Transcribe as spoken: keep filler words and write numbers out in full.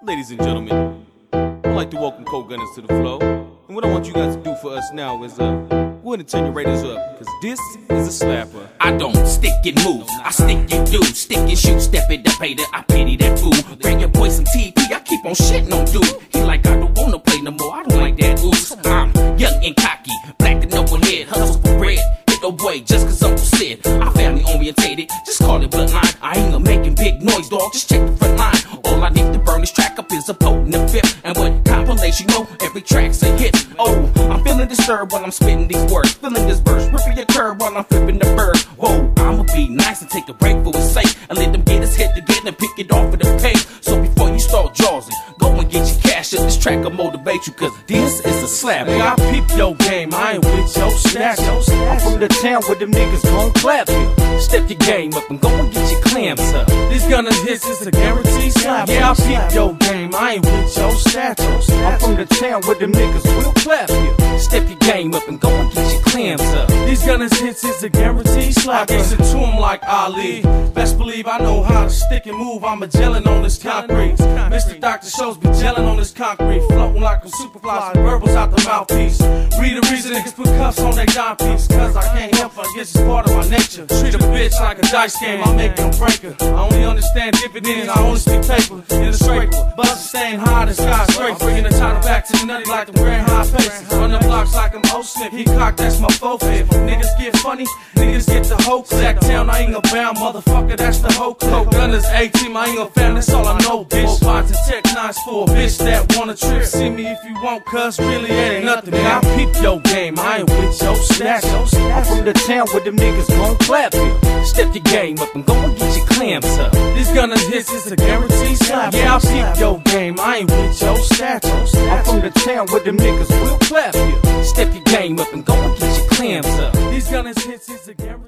Ladies and gentlemen, I'd like to welcome Cold Gunners to the flow. And what I want you guys to do for us now is, uh, go ahead and turn your ratings up, cause this is a slapper. I don't stick and move, I stick and do. Stick and shoot, step it up, hater, I pity that fool. Bring your boy some T P, I keep on shitting on dude. He like, I don't wanna play no more, I don't like that ooze. I'm young and cocky, black and overhead, hustle for bread. Hit no way, just cause Uncle said I'm family orientated, just call it bloodline. I ain't a making big noise, dog, just check the front line. All I need to burn this track up is a potent and fifth. And what compilation, you know, every track's a hit. Oh, I'm feeling disturbed while I'm spitting these words. Feeling this verse, ripping your curve while I'm flipping the bird. Whoa, I'ma be nice and take a break for his sake, and let them get his head together and pick it off of the page. So before you start jawsing, go and get your cash up. This track will motivate you, cause this is a slap. Hey, I peep your game, I ain't with your stash. I'm from the town where them niggas gon' clap you. Step your game up and go and get your clams up. These Gunners hits is a guaranteed slap. Yeah, I peep your game, I ain't with your status. I'm from the town where them niggas will clap you. Step your game up and go and get your clams up. These Gunners hits is a guaranteed slap. I guess it to him like Ali. Best believe I know how to stick and move. I'm a gelling on this concrete. Mister Doctor Shows be gelling on this concrete. Floating like a superfly, verbals out the mouthpiece. Read the reason niggas put cuffs on their dime piece. Cause I can't help it, I guess it's part of my nature. Treat a bitch like a dice game, I make them break her. I only understand dividends, I only speak paper. In a scraper, buzz staying high, the sky straight. Bringing the title back to the nutty like them grand high faces. Run the blocks like I'm O-Snip, he cocked, that's my forfeit. Niggas get funny, niggas get the hope. Sack town, I ain't a bound, motherfucker, that's the whole Cold Gunners A-team, I ain't a fan, that's all I know, bitch. Four pods and tech nines for a bitch that wanna trip. See me if you want, cuz really it ain't nothing, man. I peep your game, I ain't with your stash. I'm from the town where them niggas gon' clap you. Step your game up and go and get your clams up. These Gunners hits is a guaranteed slap. Yeah, I peep your game, I ain't with your status. I'm from the town where them niggas will clap you. Step your game up and go and get your clams up. These Gunners hits is a guaranteed